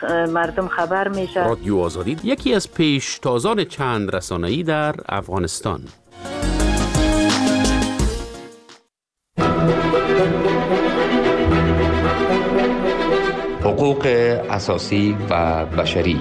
مردم خبر میشه. رادیو آزادی یکی از پیشتازان چند رسانه‌ای در افغانستان. حقوق اساسی و بشری.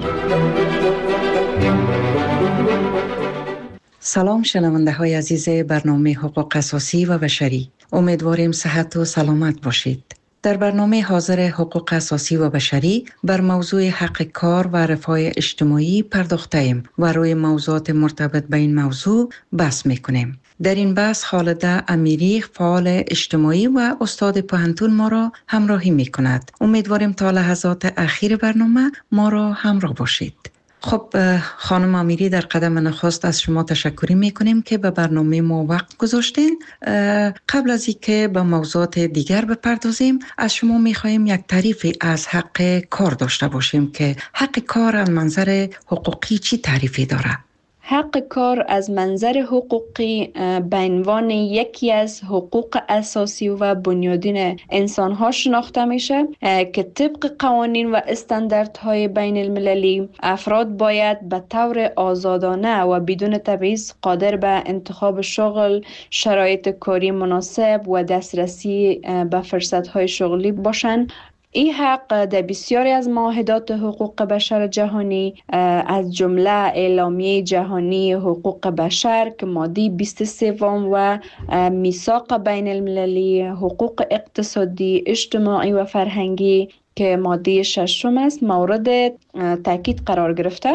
سلام شنونده های عزیز برنامه حقوق اساسی و بشری. امیدواریم صحت و سلامت باشید. در برنامه حاضر حقوق اساسی و بشری بر موضوع حق کار و رفاه اجتماعی پرداخته ایم و روی موضوعات مرتبط به این موضوع بحث میکنیم. در این بحث خالده امیری، فعال اجتماعی و استاد پوهنتون ما را همراهی میکند. امیدواریم تا لحظات اخیر برنامه ما را همراه باشید. خب خانم امیری، در قدم نخست از شما تشکر میکنیم که به برنامه ما وقت گذاشتین. قبل از اینکه به موضوعات دیگر بپردازیم، از شما میخواهیم یک تعریفی از حق کار داشته باشیم که حق کار از منظر حقوقی چی تعریفی داره؟ حق کار از منظر حقوقی به عنوان یکی از حقوق اساسی و بنیادین انسان‌ها شناخته میشه که طبق قوانین و استانداردهای بین المللی افراد باید به طور آزادانه و بدون تبعیض قادر به انتخاب شغل، شرایط کاری مناسب و دسترسی به فرصت‌های شغلی باشند. این حق در بسیاری از معاهدات حقوق بشر جهانی از جمله اعلامیه جهانی حقوق بشر که ماده 23 و میثاق بین المللی حقوق اقتصادی، اجتماعی و فرهنگی که ماده 6 است مورد تاکید قرار گرفته.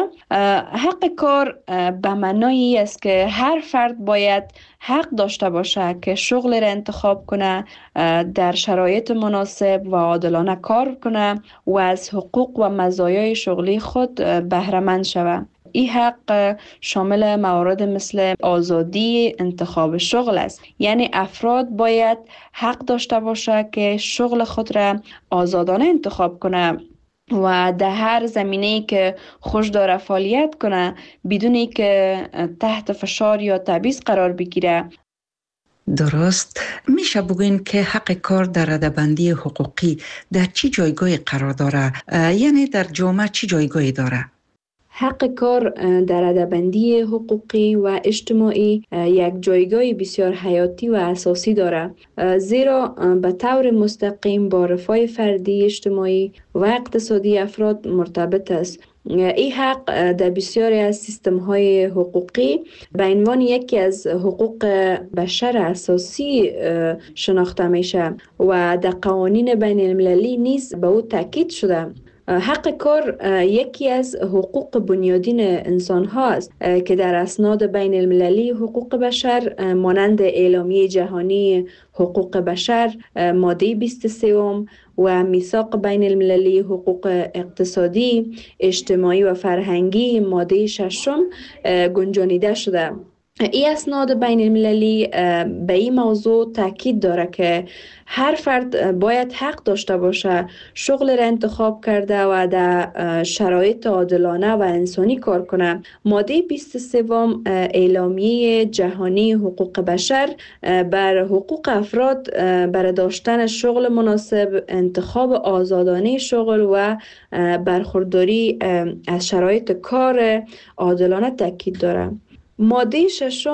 حق کار به معنای است که هر فرد باید حق داشته باشه که شغل را انتخاب کنه، در شرایط مناسب و عادلانه کار کنه و از حقوق و مزایای شغلی خود بهره مند شود. این حق شامل موارد مثل آزادی انتخاب شغل است، یعنی افراد باید حق داشته باشه که شغل خود را آزادانه انتخاب کنه و در هر زمینه‌ای که خوش داره فعالیت کنه بدون که تحت فشار یا تبعیض قرار بگیره. درست. میشه بگوین که حق کار در رده‌بندی حقوقی در چی جایگاهی قرار داره؟ یعنی در جامعه چی جایگاهی داره؟ حق کار در رده‌بندی حقوقی و اجتماعی یک جایگاه بسیار حیاتی و اساسی دارد، زیرا به طور مستقیم با رفاه فردی، اجتماعی و اقتصادی افراد مرتبط است. این حق در بسیاری از سیستم‌های حقوقی به عنوان یکی از حقوق بشر اساسی شناخته میشه و در قوانین بین المللی نیز به او تاکید شده. حق کار یکی از حقوق بنیادین انسان ها است که در اسناد بین المللی حقوق بشر مانند اعلامیه جهانی حقوق بشر ماده 23 و میثاق بین المللی حقوق اقتصادی، اجتماعی و فرهنگی ماده 6 گنجانیده شده. این اسناد بین المللی به این موضوع تاکید داره که هر فرد باید حق داشته باشه شغل را انتخاب کرده و در شرایط عادلانه و انسانی کار کنه. ماده 23 اعلامیه جهانی حقوق بشر بر حقوق افراد برای داشتن شغل مناسب، انتخاب آزادانه شغل و برخورداری از شرایط کار عادلانه تاکید داره. ماده 6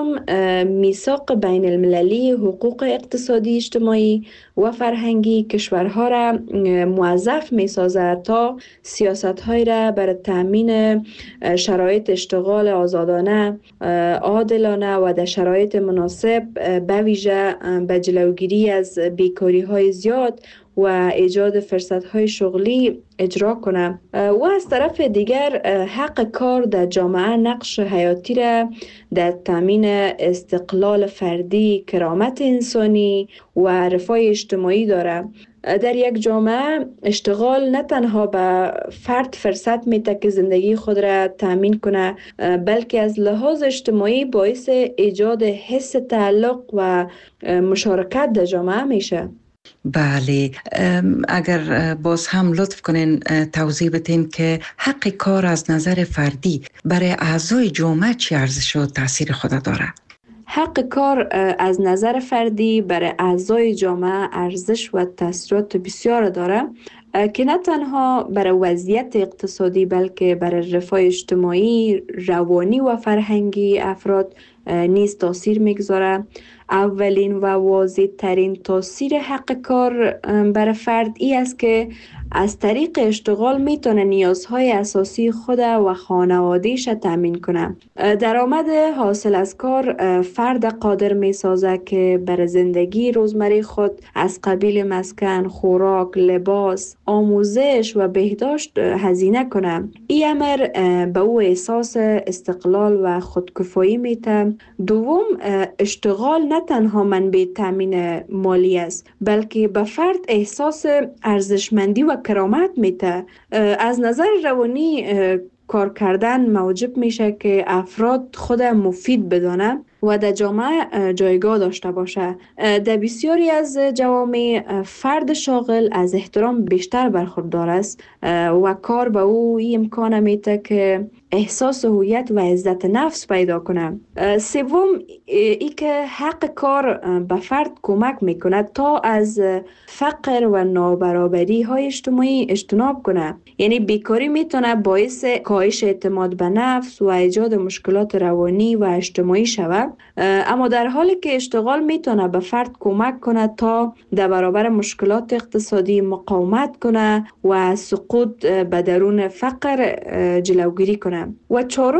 میثاق بین المللی حقوق اقتصادی، اجتماعی و فرهنگی کشورها را موظف می سازد تا سیاست‌های را برای تامین شرایط اشتغال آزادانه، عادلانه و در شرایط مناسب به ویژه به جلوگیری از بیکاری‌های زیاد و ایجاد فرصت‌های شغلی اجرا کنه. و از طرف دیگر حق کار در جامعه نقش حیاتی را در تامین استقلال فردی، کرامت انسانی و رفاه اجتماعی دارد. در یک جامعه اشتغال نه تنها به فرد فرصت میده که زندگی خود را تامین کنه، بلکه از لحاظ اجتماعی باعث ایجاد حس تعلق و مشارکت در جامعه میشه. بله، اگر باز هم لطف کنین توضیح بدین که حق کار از نظر فردی برای اعضای جامعه چه ارزش و تاثیر خود داره؟ حق کار از نظر فردی برای اعضای جامعه ارزش و تاثیرات بسیار داره. که نه تنها برای وضعیت اقتصادی بلکه برای رفاه اجتماعی، روانی و فرهنگی افراد نیز تاثیر میگذاره. اولین و واضح ترین تاثیر حق کار برای فرد ای است که از طریق اشتغال میتونه نیازهای اساسی خود و خانوادهش تامین کنه. درآمد حاصل از کار فرد قادر میسازه که برای زندگی روزمره خود از قبیل مسکن، خوراک، لباس، آموزش و بهداشت هزینه کنه. این امر به او احساس استقلال و خودکفایی میده. دوم، اشتغال نه تنها منبع تامین مالی است بلکه به فرد احساس ارزشمندی و کرامت میده. از نظر روانی کار کردن موجب میشه که افراد خود مفید بدانه و در جامعه جایگاه داشته باشه. در بسیاری از جوامع فرد شاغل از احترام بیشتر برخوردار است و کار به او این امکان میده که احساس هویت و عزت نفس پیدا کنه. سوم، ای که حق کار به فرد کمک میکنه تا از فقر و نابرابری های اجتماعی اجتناب کنه. یعنی بیکاری میتونه باعث کاهش اعتماد به نفس و ایجاد مشکلات روانی و اجتماعی شود، اما در حالی که اشتغال میتونه به فرد کمک کنه تا در برابر مشکلات اقتصادی مقاومت کنه و سقوط به درون فقر جلوگیری کنه. و چهارم،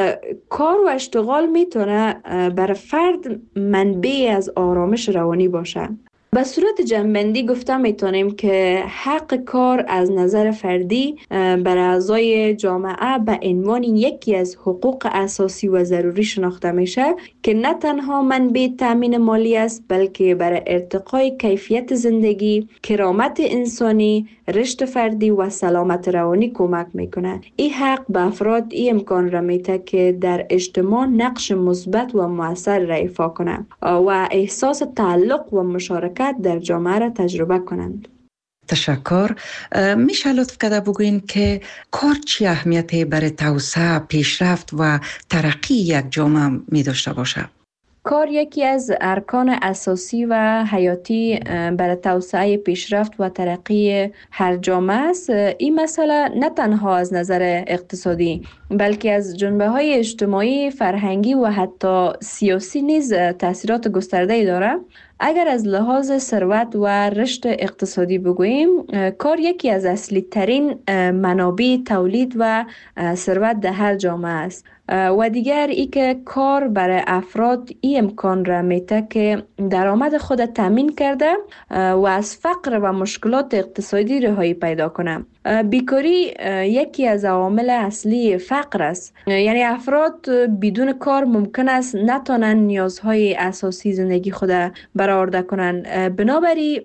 کار و اشتغال میتونه برای فرد منبع از آرامش روانی باشه. به صورت جنبندی گفته میتونیم که حق کار از نظر فردی بر اعضای جامعه به عنوان یکی از حقوق اساسی و ضروری شناخته میشه که نه تنها منبع تامین مالی است بلکه برای ارتقای کیفیت زندگی، کرامت انسانی، رشد فردی و سلامت روانی کمک میکنه. این حق به افراد این امکان را میده که در اجتماع نقش مثبت و مؤثر را ایفا کنه و احساس تعلق و مشارکت در جامعه را تجربه کنند. تشکر. میشه لطف کرده بگوین که کار چی اهمیتی برای توسعه، پیشرفت و ترقی یک جامعه می داشته باشه؟ کار یکی از ارکان اساسی و حیاتی برای توسعه، پیشرفت و ترقی هر جامعه است. این مسئله نه تنها از نظر اقتصادی بلکه از جنبه‌های اجتماعی، فرهنگی و حتی سیاسی نیز تاثیرات گسترده‌ای دارد. اگر از لحاظ ثروت و رشد اقتصادی بگوییم، کار یکی از اصلی ترین منابع تولید و ثروت در هر جامعه است. و دیگر ای که کار برای افراد این امکان را میده که درآمد خود تامین کرده و از فقر و مشکلات اقتصادی رهایی پیدا کنه. بیکاری یکی از عوامل اصلی فقر است. یعنی افراد بدون کار ممکن است نتوانند نیازهای اساسی زندگی خود برآورده کنند. بنابراین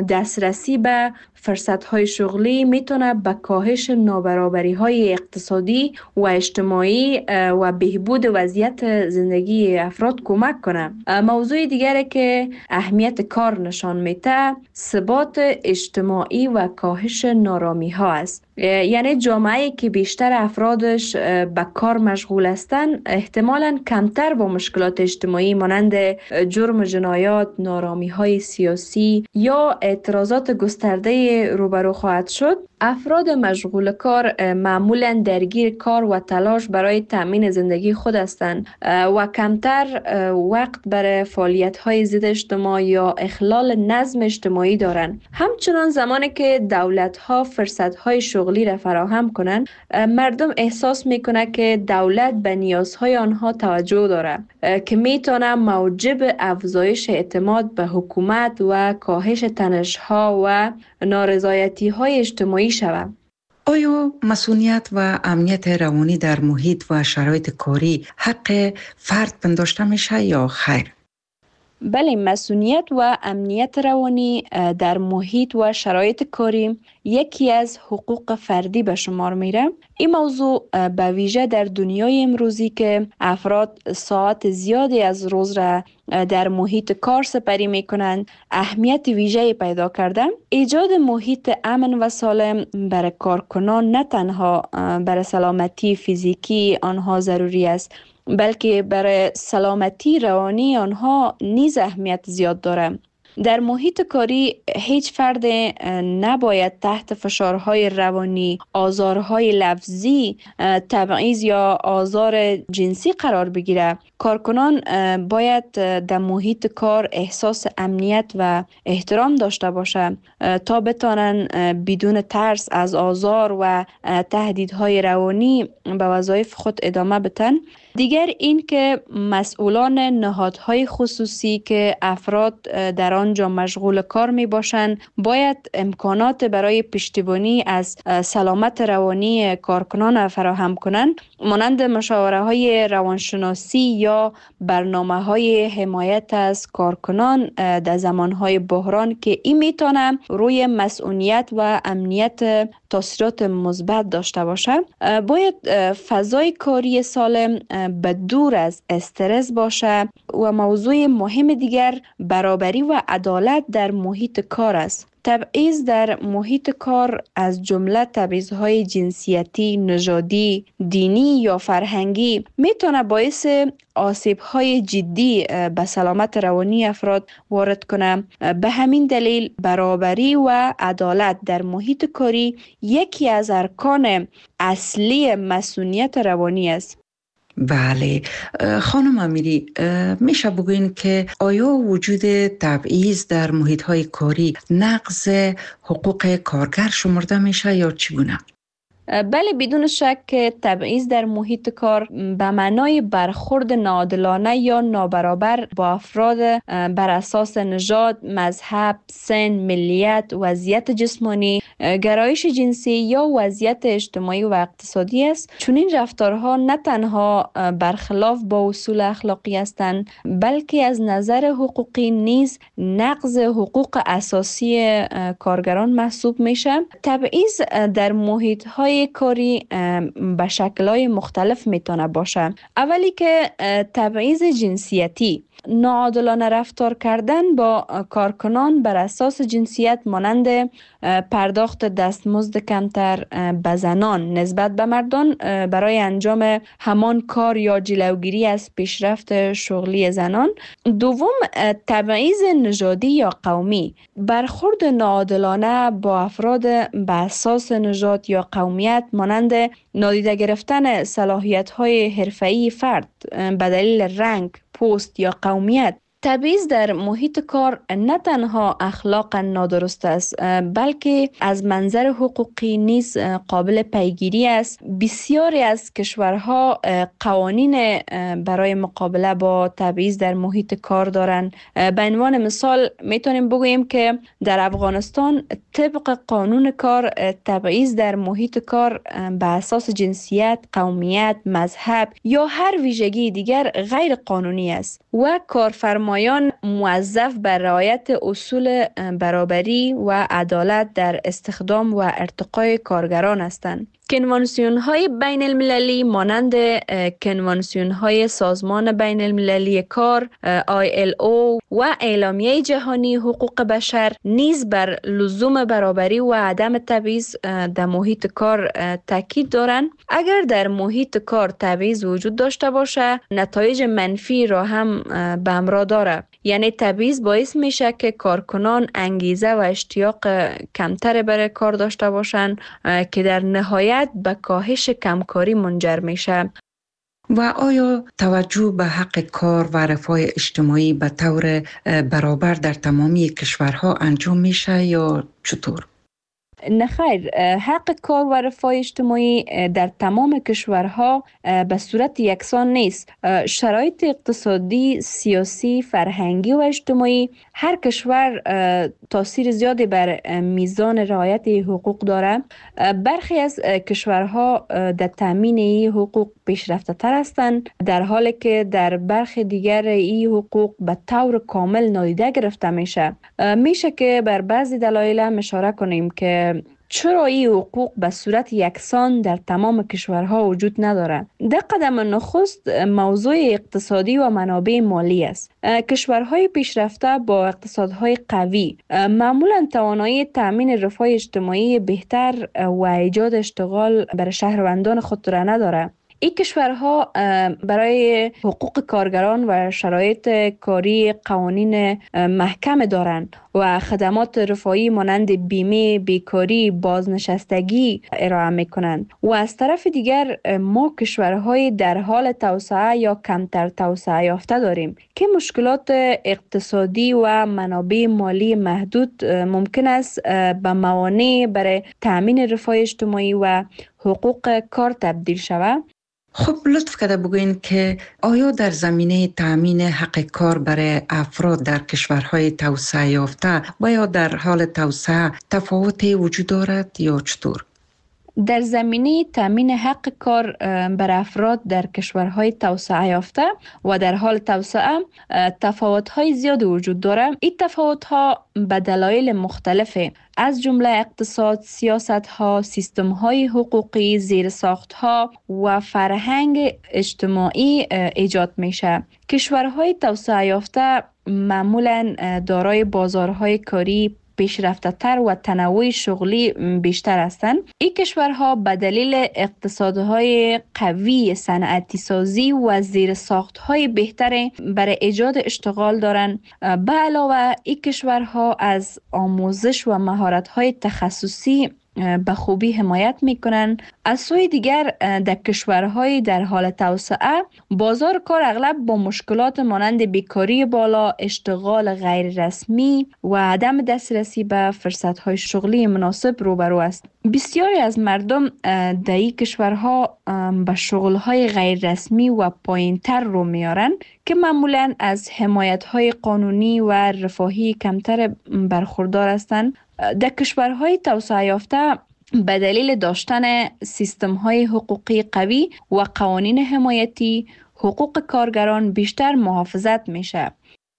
دسترسی به فرصت‌های شغلی میتونه به کاهش نابرابری‌های اقتصادی و اجتماعی و بهبود وضعیت زندگی افراد کمک کنه. موضوع دیگری که اهمیت کار نشان میده، ثبات اجتماعی و کاهش نارامی‌ها است. یعنی جامعه‌ای که بیشتر افرادش به کار مشغول هستند احتمالاً کمتر با مشکلات اجتماعی مانند جرم و جنایات، نارامی‌های سیاسی یا اعتراضات گسترده روبرو خواهد شد. افراد مشغول کار معمولاً درگیر کار و تلاش برای تامین زندگی خود هستند و کمتر وقت برای فعالیت‌های ضد اجتماع یا اخلال نظم اجتماعی دارند. همچنان زمانی که دولت‌ها فرصت‌های شغلی را فراهم کنند، مردم احساس می‌کنند که دولت به نیازهای آنها توجه دارد که می‌تواند موجب افزایش اعتماد به حکومت و کاهش تنش‌ها و نارضایتی‌های اجتماعی شود. آیا مسئولیت و امنیت روانی در محیط و شرایط کاری حق فرد پنداشته میشه یا خیر؟ بله، مسئولیت و امنیت روانی در محیط و شرایط کاری یکی از حقوق فردی به شمار میره. این موضوع به ویژه در دنیای امروزی که افراد ساعت زیادی از روز را در محیط کار سپری میکنند اهمیت ویژه‌ای پیدا کرده. ایجاد محیط امن و سالم برای کارکنان نه تنها برای سلامتی فیزیکی آنها ضروری است بلکه برای سلامتی روانی آنها نیز اهمیت زیاد دارد. در محیط کاری هیچ فرد نباید تحت فشارهای روانی، آزارهای لفظی، تبعیض یا آزار جنسی قرار بگیره. کارکنان باید در محیط کار احساس امنیت و احترام داشته باشه تا بتانن بدون ترس از آزار و تهدیدهای روانی به وظایف خود ادامه بدن. دیگر این که مسئولان نهادهای خصوصی که افراد در آنجا مشغول کار می باشند باید امکانات برای پشتیبانی از سلامت روانی کارکنان فراهم کنند، مانند مشاوره های روانشناسی یا برنامه های حمایت از کارکنان در زمانهای بحران که این میتونه روی مسئولیت و امنیت تاثیرات مثبت داشته باشه. باید فضای کاری سالم به دور از استرس باشه و موضوع مهم دیگر برابری و عدالت در محیط کار است. تبعیض در محیط کار از جمله تبعیض‌های جنسیتی، نژادی، دینی یا فرهنگی میتونه باعث آسیب‌های جدی به سلامت روانی افراد وارد کنه. به همین دلیل برابری و عدالت در محیط کاری یکی از ارکان اصلی مسئولیت روانی است. بله خانم امیری، میشه بگوین که آیا وجود تبعیض در محیط‌های کاری نقض حقوق کارگر شمرده میشه یا چگونه؟ بله، بدون شک تبعیض در محیط کار به معنای برخورد ناعادلانه یا نابرابر با افراد بر اساس نژاد، مذهب، سن، ملیت، وضعیت جسمانی، گرایش جنسی یا وضعیت اجتماعی و اقتصادی است. چون این رفتارها نه تنها برخلاف با اصول اخلاقی هستند، بلکه از نظر حقوقی نیز نقض حقوق اساسی کارگران محسوب میشه. تبعیض در محیط‌های کاری به شکل‌های مختلف میتونه باشه. اولی که تبعیض جنسیتی، ناعادلانه رفتار کردن با کارکنان بر اساس جنسیت، مانند پرداخت دستمزد کمتر به زنان نسبت به مردان برای انجام همان کار یا جلوگیری از پیشرفت شغلی زنان. دوم، تبعیض نژادی یا قومی، برخورد ناعادلانه با افراد به اساس نژاد یا قومیت، مانند نادیده گرفتن صلاحیت‌های حرفه‌ای فرد به دلیل رنگ، پوست یا قومیت. تبعیض در محیط کار نه تنها اخلاقا نادرست است، بلکه از منظر حقوقی نیز قابل پیگیری است. بسیاری از کشورها قوانین برای مقابله با تبعیض در محیط کار دارند. به عنوان مثال میتونیم بگوییم که در افغانستان طبق قانون کار، تبعیض در محیط کار به اساس جنسیت، قومیت، مذهب یا هر ویژگی دیگر غیر قانونی است و کارفرمایان موظف بر رعایت اصول برابری و عدالت در استخدام و ارتقای کارگران هستند. کنوانسیون‌های بین المللی مانند کنوانسیون‌های سازمان بین المللی کار ILO و اعلامیه جهانی حقوق بشر نیز بر لزوم برابری و عدم تبعیض در محیط کار تاکید دارند. اگر در محیط کار تبعیض وجود داشته باشه، نتایج منفی را هم به همراه داره. یعنی تبعیض باعث میشه که کارکنان انگیزه و اشتیاق کمتر برای کار داشته باشند که در نهایت به کاهش کمکاری منجر میشه. و آیا توجه به حق کار و رفاه اجتماعی به طور برابر در تمامی کشورها انجام میشه یا چطور؟ نه خیر، حق کار و رفاه اجتماعی در تمام کشورها به صورت یکسان نیست. شرایط اقتصادی، سیاسی، فرهنگی و اجتماعی هر کشور تاثیر زیادی بر میزان رعایت حقوق داره. برخی از کشورها در تامین این حقوق پیشرفته تر هستند، در حالی که در برخی دیگر این حقوق به طور کامل نادیده گرفته میشه. میشه که بر بعضی دلایل اشاره کنیم که چرا این حقوق به صورت یکسان در تمام کشورها وجود نداره. در قدم نخست موضوع اقتصادی و منابع مالی است. کشورهای پیشرفته با اقتصادهای قوی معمولا توانایی تامین رفاه اجتماعی بهتر و ایجاد اشتغال برای شهروندان خود را نداره. این کشورها برای حقوق کارگران و شرایط کاری قوانین محکم دارند و خدمات رفاهی مانند بیمه، بیکاری، بازنشستگی ارائه میکنند. و از طرف دیگر ما کشورهای در حال توسعه یا کمتر توسعه یافته داریم که مشکلات اقتصادی و منابع مالی محدود ممکن است به موانع برای تأمین رفاه اجتماعی و حقوق کار تبدیل شود. خب لطف کرده بگوین که آیا در زمینه تأمین حق کار برای افراد در کشورهای توسعه یافته و یا در حال توسعه تفاوتی وجود دارد یا چطور؟ در زمینه تأمین حق کار بر افراد در کشورهای توسعه یافته و در حال توسعه تفاوت‌های زیاد وجود دارد. این تفاوت‌ها به دلایل مختلفه، از جمله اقتصاد، سیاست‌ها، سیستم‌های حقوقی، زیرساخت‌ها و فرهنگ اجتماعی ایجاد میشه. کشورهای توسعه یافته معمولاً دارای بازارهای کاری پیشرفته تر و تنوع شغلی بیشتر هستند. این کشورها به دلیل اقتصادهای قوی، صنعتی سازی و زیرساختهای بهتر برای ایجاد اشتغال دارند. به علاوه این کشورها از آموزش و مهارت‌های تخصصی به خوبی حمایت میکنند. از سوی دیگر در کشورهای در حال توسعه بازار کار اغلب با مشکلات مانند بیکاری بالا، اشتغال غیر رسمی و عدم دسترسی به فرصتهای شغلی مناسب روبرو است. بسیاری از مردم در این کشورها به شغلهای غیر رسمی و پایینتر رو میارن که معمولاً از حمایت‌های قانونی و رفاهی کمتر برخوردار هستند. در کشورهای توسعه یافته به دلیل داشتن سیستم‌های حقوقی قوی و قوانین حمایتی، حقوق کارگران بیشتر محافظت میشه.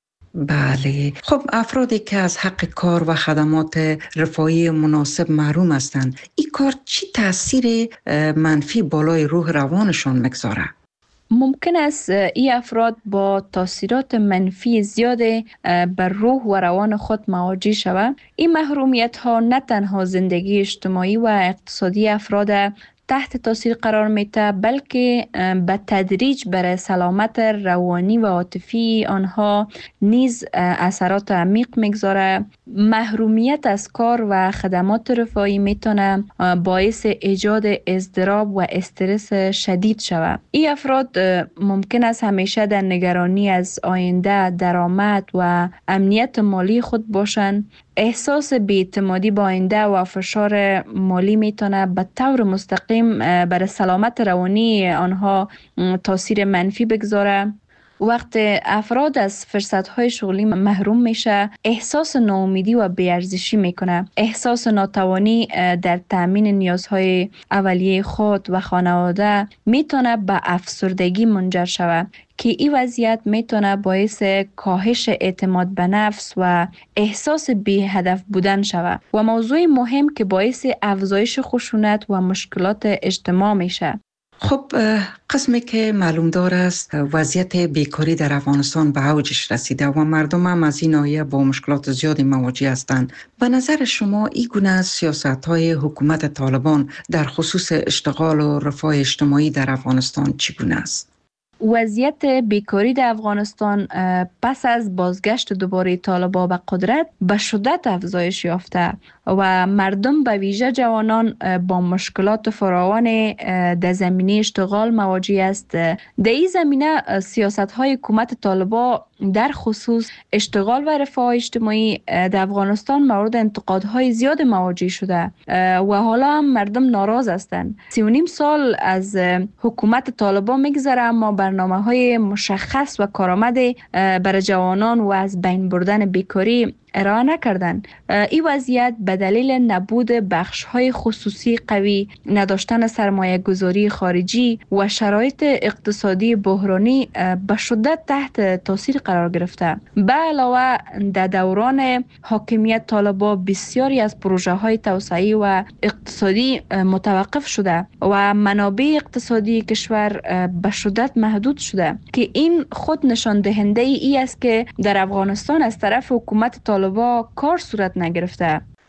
بله. خب افرادی که از حق کار و خدمات رفاهی مناسب محروم هستند، این کار چی تاثیر منفی بالای روح روانشان میگذاره؟ ممکن است این افراد با تاثیرات منفی زیاد بر روح و روان خود مواجه شوند. این محرومیت ها نه تنها زندگی اجتماعی و اقتصادی افراد تحت تاثیر قرار میده، بلکه به تدریج بر سلامت روانی و عاطفی آنها نیز اثرات عمیق میگذاره. محرومیت از کار و خدمات رفاهی میتونه باعث ایجاد اضطراب و استرس شدید شود. این افراد ممکن است همیشه در نگرانی از آینده، درآمد و امنیت مالی خود باشند. احساس بی‌اعتمادی با آینده و فشار مالی میتونه به طور مستقیم بر سلامت روانی آنها تاثیر منفی بگذاره. وقت افراد از فرصت‌های شغلی محروم میشه، احساس ناامیدی و بی‌ارزشی میکنه. احساس ناتوانی در تامین نیازهای اولیه خود و خانواده میتونه به افسردگی منجر شود که این وضعیت میتونه باعث کاهش اعتماد به نفس و احساس بی هدف بودن شود و موضوع مهم که باعث افزایش خشونت و مشکلات اجتماع میشه. خب قسمی که معلوم دار است وضعیت بیکاری در افغانستان به اوجش رسیده و مردم هم از این ناحیه با مشکلات زیادی مواجه هستند. به نظر شما این گونه سیاست‌های حکومت طالبان در خصوص اشتغال و رفاه اجتماعی در افغانستان چگونه است؟ وضعیت بیکاری در افغانستان پس از بازگشت دوباره طالبان به قدرت به شدت افزایش یافته و مردم به ویژه جوانان با مشکلات فراوان در زمینه اشتغال مواجه است. در این زمینه سیاست‌های حکومت طالبان در خصوص اشتغال و رفاه اجتماعی در افغانستان مورد انتقادهای زیاد مواجه شده و حالا هم مردم ناراض هستند. 3.5 سال از حکومت طالبان میگذره اما برنامه‌های مشخص و کارآمد برای جوانان و از بین بردن بیکاری ارائه نکردند. این وضعیت به دلیل نبود بخش‌های خصوصی قوی، نداشتن سرمایه‌گذاری خارجی و شرایط اقتصادی بحرانی به شدت تحت تاثیر قرار گرفته. به علاوه در دوران حاکمیت طالبان بسیاری از پروژه‌های توسعه‌ای و اقتصادی متوقف شده و منابع اقتصادی کشور به شدت محدود شده که این خود نشان دهنده ای است که در افغانستان از طرف حکومت طالبان کار صورت نگرفته.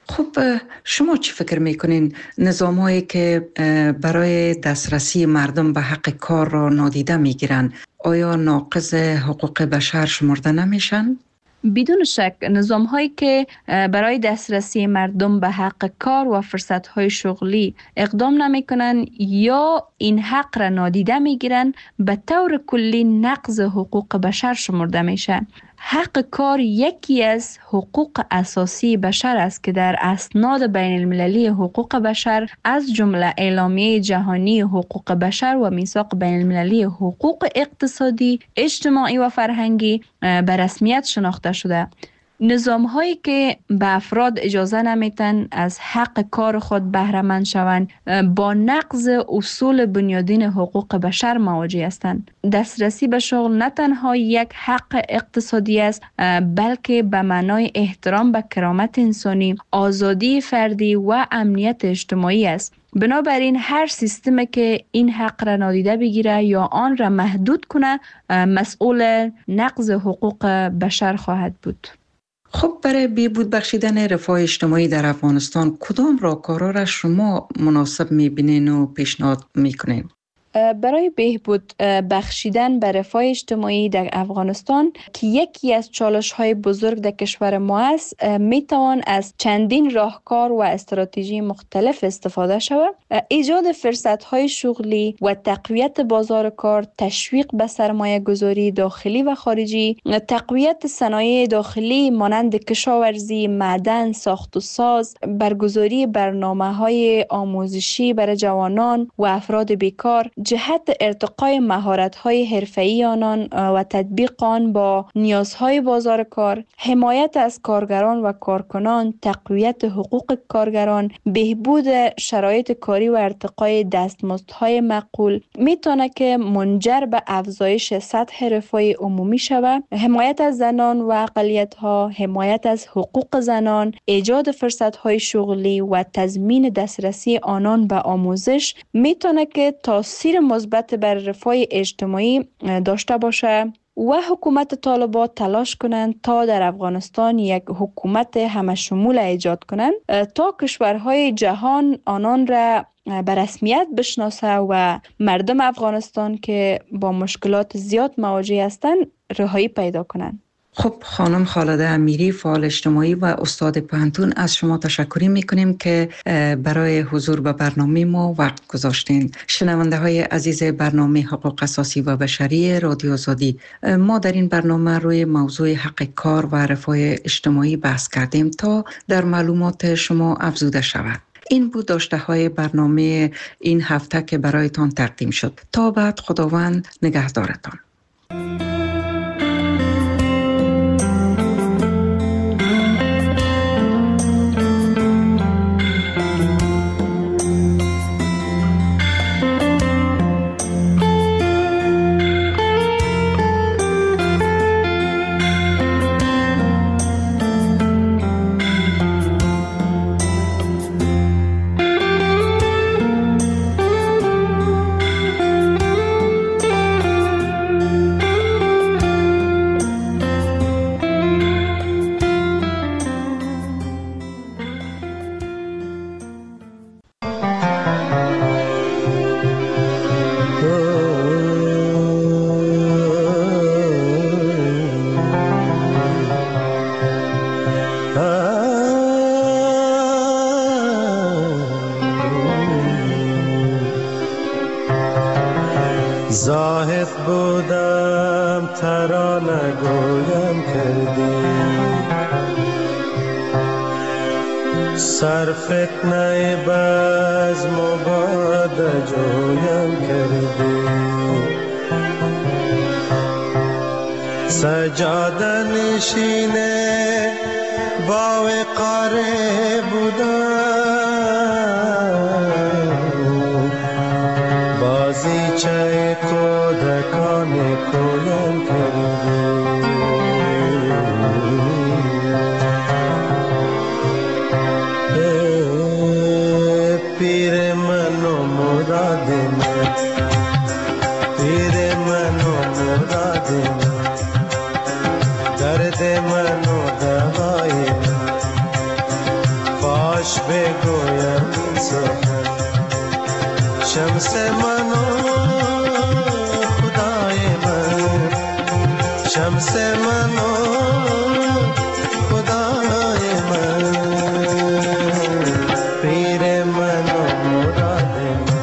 خب شما چی فکر میکنین نظامایی که برای دسترسی مردم به حق کار را نادیده میگیرن آیا ناقض حقوق بشر شمرده نمیشن؟ بدون شک نظام هایی که برای دسترسی مردم به حق کار و فرصت های شغلی اقدام نمی کنن یا این حق را نادیده می گیرن به طور کلی نقض حقوق بشر شمرده میشه. حق کار یکی از حقوق اساسی بشر است که در اسناد بین المللی حقوق بشر از جمله اعلامیه جهانی حقوق بشر و میثاق بین المللی حقوق اقتصادی، اجتماعی و فرهنگی به رسمیت شناخته شده. نظام هایی که به افراد اجازه نمیتن از حق کار خود بهره مند شوند با نقض اصول بنیادین حقوق بشر مواجه هستند. دسترسی به شغل نه تنها یک حق اقتصادی است بلکه به معنای احترام به کرامت انسانی، آزادی فردی و امنیت اجتماعی است. بنابراین هر سیستمی که این حق را نادیده بگیره یا آن را محدود کنه مسئول نقض حقوق بشر خواهد بود. خب برای بهبود بخشیدن رفاه اجتماعی در افغانستان کدام راهکارها را شما مناسب می‌بینین و پیشنهاد می‌کنین؟ برای بهبود بخشیدن به رفاه اجتماعی در افغانستان که یکی از چالش‌های بزرگ در کشور ما است، میتوان از چندین راهکار و استراتژی مختلف استفاده شود. ایجاد فرصت‌های شغلی و تقویت بازار کار، تشویق به سرمایه گذاری داخلی و خارجی، تقویت صنایع داخلی مانند کشاورزی، معدن، ساخت و ساز، برگزاری برنامه‌های آموزشی برای جوانان و افراد بیکار، جهت ارتقای مهارت‌های حرفه‌ای آنان و تطبیق آن با نیازهای بازار کار، حمایت از کارگران و کارکنان، تقویت حقوق کارگران، بهبود شرایط کاری و ارتقای دستمزدهای معقول میتونه که منجر به افزایش سطح رفاه عمومی شود. حمایت از زنان و اقلیت‌ها، حمایت از حقوق زنان، ایجاد فرصت‌های شغلی و تضمین دسترسی آنان به آموزش میتونه که تاثیر مثبت بر رفاه اجتماعی داشته باشه و حکومت طالبان تلاش کنند تا در افغانستان یک حکومت همه شمول ایجاد کنند تا کشورهای جهان آنان را به رسمیت بشناسه و مردم افغانستان که با مشکلات زیاد مواجه هستند رهایی پیدا کنند. خب خانم خالده امیری، فعال اجتماعی و استاد پوهنتون، از شما تشکر میکنیم که برای حضور به برنامه ما وقت گذاشتین. شنونده های عزیز برنامه حقوق اساسی و بشری رادیو آزادی، ما در این برنامه روی موضوع حق کار و رفاه اجتماعی بحث کردیم تا در معلومات شما افزوده شود. این بود داشته های برنامه این هفته که برایتان تقدیم شد. تا بعد خداوند نگهدارتان. زاهد بودم ترانه گویم کردی، سر فتنه بزم و باد جویم کردی، سجاده نشینه با وقاره بودم، بازی چه کودکان کویم کردی، پیر من و مراد من، پیر من و مراد من، درد من و دوای من، شمس منو خدای من شمس منو خدای من پیر منو مراد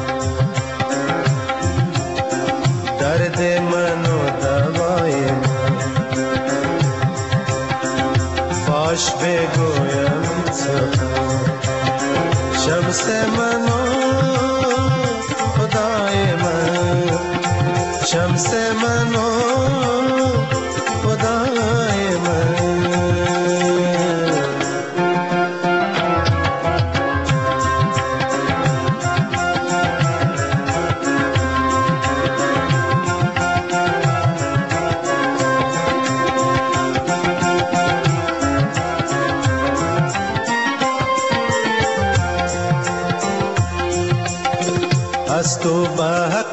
من درد منو دوای من فاش بگویم سخن شمس منو خدای من شمس منو خدای من از تو به حق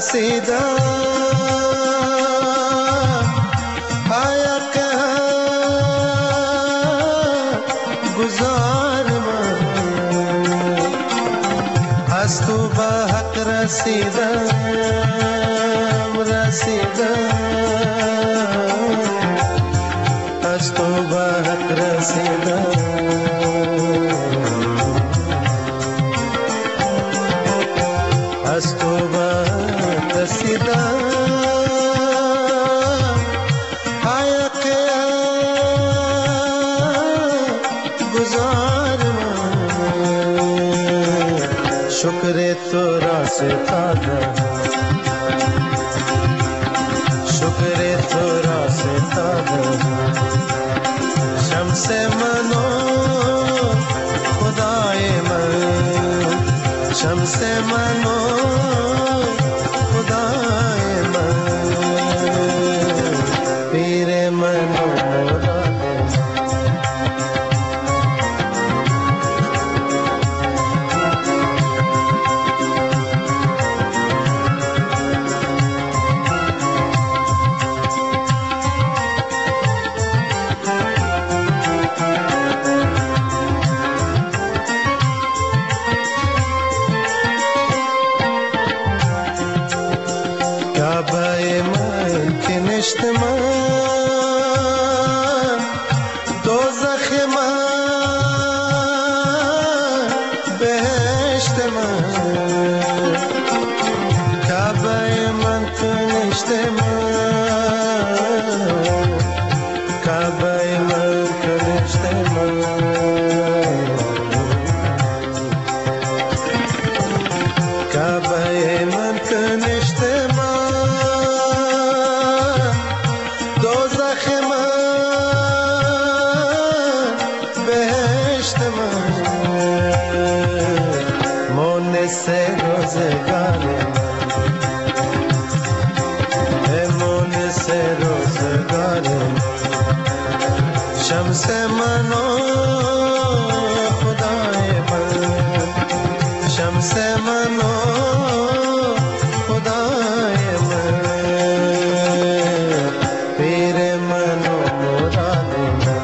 رسیدم آیا که گذار من از تو به حق رسیدم از تو به حق رسیدم از تو به رسیدم آیا که گذار من شکر تو را ستادم شکر تو را ستادم شمس منو خدای من شمس منو خدای من پیر منو مراد من دوزخ من بهشت من کعبه من کنشت من کعبه من کنشت من کعبه من کنشت من شمس منو خدای من شمس منو خدای من پیر منو مراد من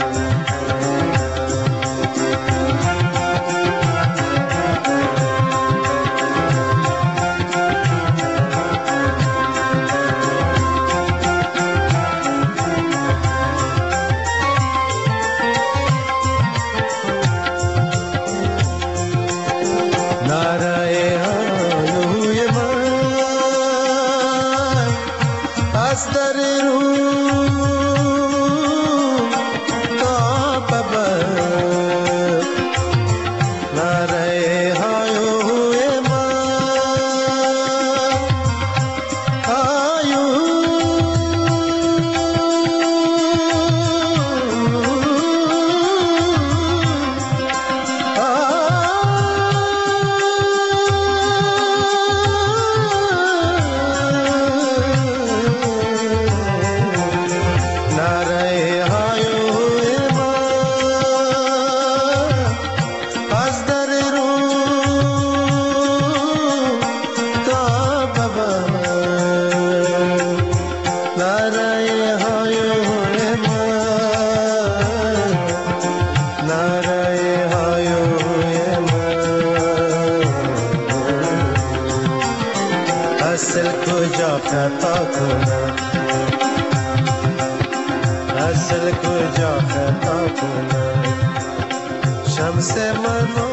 اصل کجا خطا کنم، اصل کجا خطا کنم. شمس منو